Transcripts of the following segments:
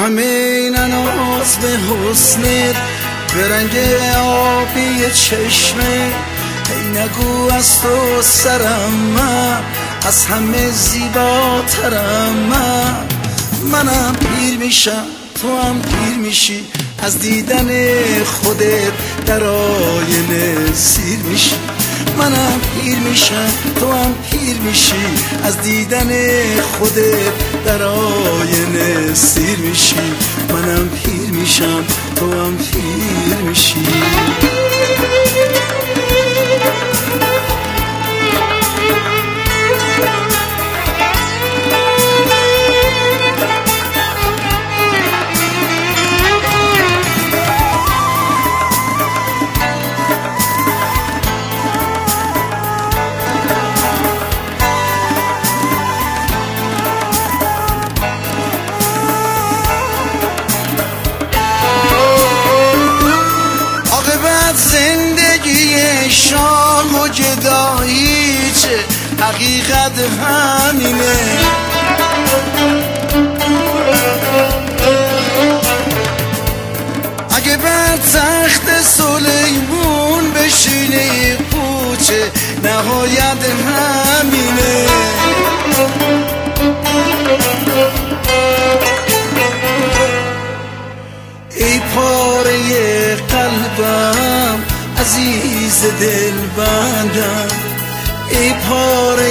همه این ناز به حسنت، به رنگ آبی چشمه. ای نگو از تو سرم من، از همه زیباترم منم پیر میشم تو هم پیر میشی، از دیدن خودت در آینه سیر میشی. منم پیر میشم تو هم پیر میشی، از دیدن خودت در آینه سیر میشی. منم پیر میشم تو هم پیر میشی. زندگی شام و جدایی چه حقیقت همینه. اگه بر تخت سلیمون بشینه پوچه نهایت همینه. ای پاره قلبم عزیز دل بندم، ای پاره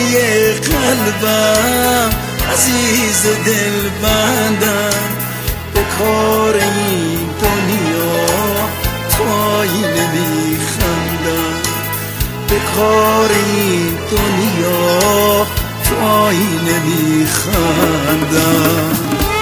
قلبم عزیز دل بندم. به کار این دنیا تو آینه میخندم، به کار این دنیا تو آینه میخندم.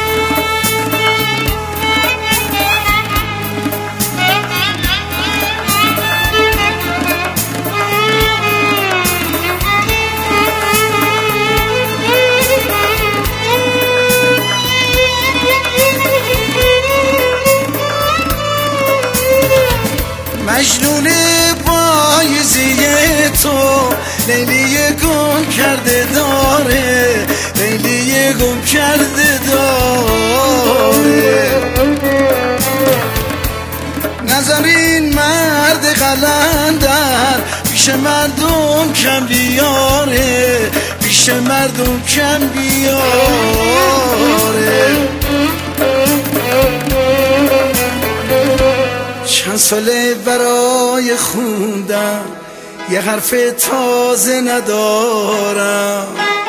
مجنون پاییزی تو لیلی گم کرده داره، لیلی گم کرده داره. نذارین مرد قلندر پیش مردم کم بیاره، پیش مردم کم بیاره. چند ساله برای خوندم یه حرف تازه ندارم،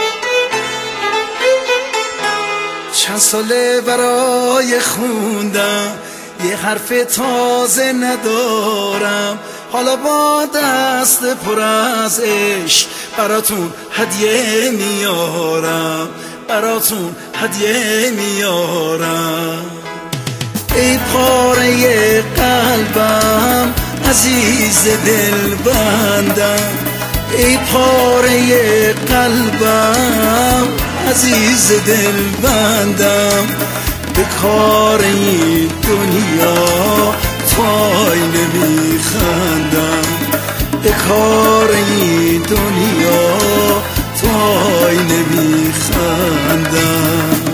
چند ساله برای خوندم یه حرف تازه ندارم. حالا با دست پر از عشق براتون هدیه میارم، براتون هدیه میارم. ای پاره قلبم عزیز دل بندم، ای پاره قلبم عزیز دل بندم. به کار این دنیا تو آینه میخندم، به کار این دنیا تو آینه میخندم.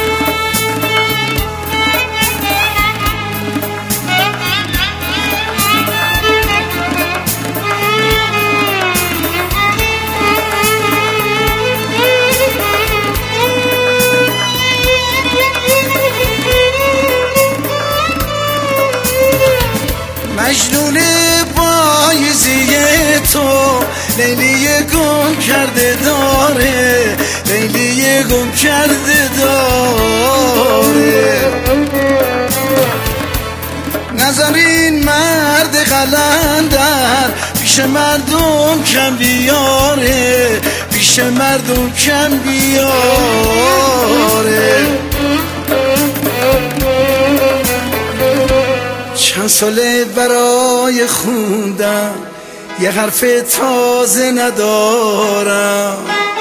مجنون پاییزی تو لیلی گم کرده داره، لیلی گم کرده داره. نذارین مرد قلندر پیش مردم کم بیاره، پیش مردم کم بیاره. چند ساله برای خوندم یه حرف تازه ندارم،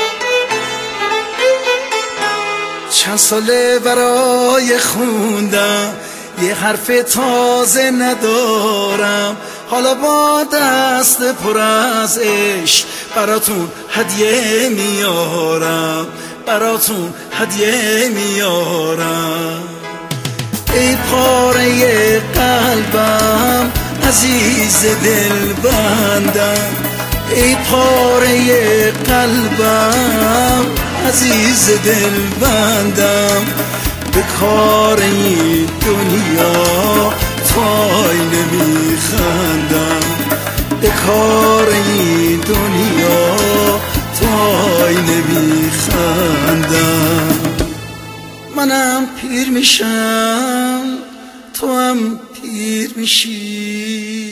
چند ساله برای خوندم یه حرف تازه ندارم. حالا با دست پر از عشق براتون هدیه میارم، براتون هدیه میارم. ای پاره قلبم عزیز دل بندم، ای پاره قلبم عزیز دل بندم، به کار این دنیا پای نمیخندم، به کار این دنیا پای نمیخندم. منم پیر میشم تو هم پیر میشی،